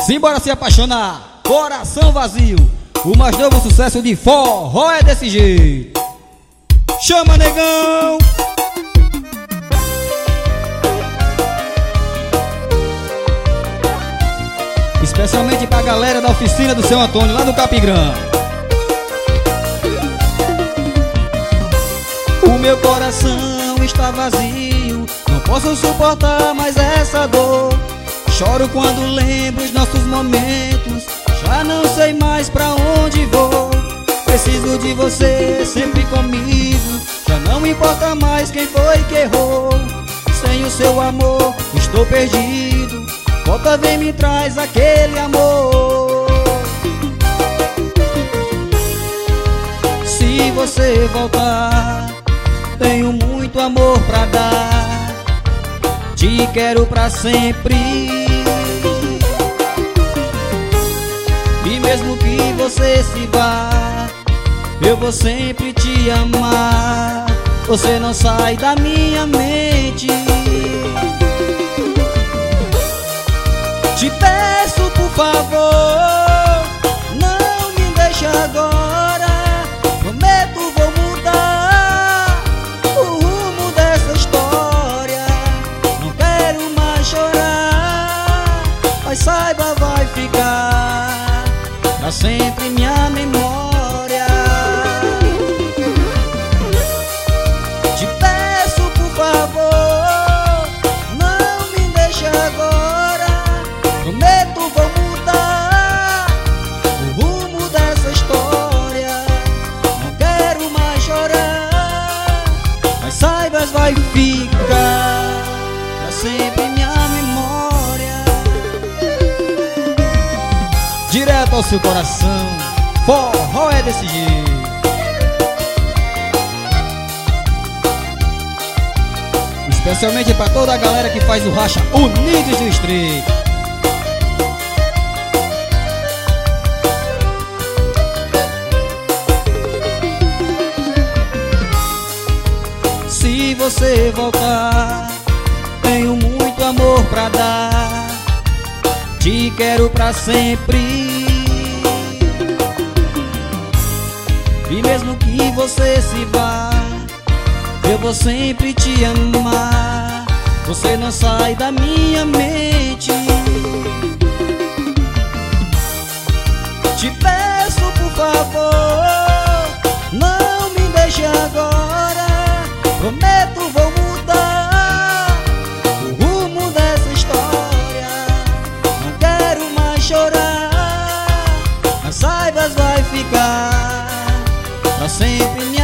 Simbora se apaixonar, coração vazio. O mais novo sucesso de forró é desse jeito. Chama, negão! Especialmente pra galera da oficina do seu Antônio, lá no Capigrã. O meu coração está vazio, não posso suportar mais essa dor. Choro quando lembro os nossos momentos, já não sei mais pra onde vou. Preciso de você sempre comigo, já não importa mais quem foi que errou. Sem o seu amor estou perdido, volta, vem, me traz aquele amor. Se você voltar, tenho muito amor pra dar, te quero pra sempre. E mesmo que você se vá, eu vou sempre te amar. Você não sai da minha mente. Te peço, por favor, não me deixe agora. Prometo, vou mudar o rumo dessa história. Não quero mais chorar, mas saiba, vai ficar pra sempre minha memória. Te peço, por favor, não me deixe agora. Prometo, vou mudar o rumo dessa história. Não quero mais chorar, mas saibas, vai ficar pra sempre minha memória. Direto ao seu coração, forró é desse jeito. Especialmente pra toda a galera que faz o racha Unidos do Estreito. Se você voltar, tenho muito amor pra dar, te quero pra sempre. E mesmo que você se vá, eu vou sempre te amar. Você não sai da minha mente. Te peço, por favor, não me deixe agora. Prometo, vou mudar o rumo dessa história. Não quero mais chorar, mas saibas, vai ficar pra sempre.